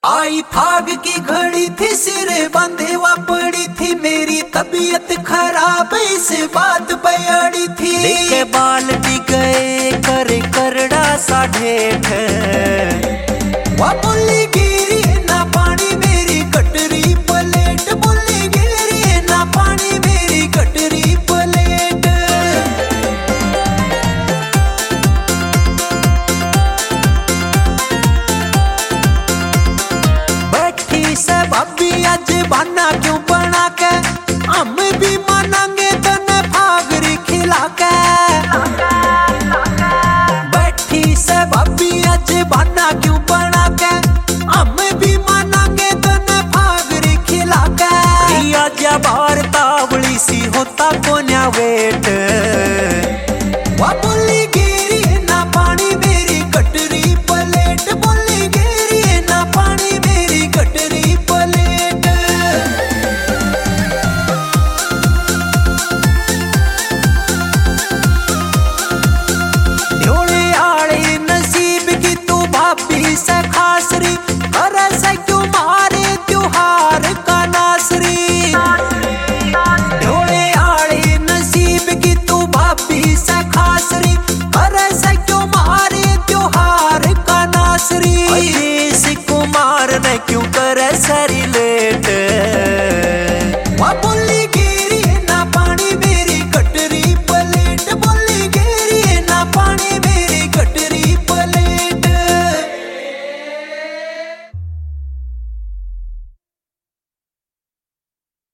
आई फाग की घड़ी थी, सिरे बांधे हुआ पड़ी थी, मेरी तबीयत खराब इस बात पे अड़ी थी। लेके बाल्टी गए करे करड़ा सा ढेठ, वह बोली गिरी ना पानी मेरी कटरी प्लेट, बोली गिरी ना पानी मेरी कटरी प्लेट। बैठी से भाभी आज बहाना क्यों बना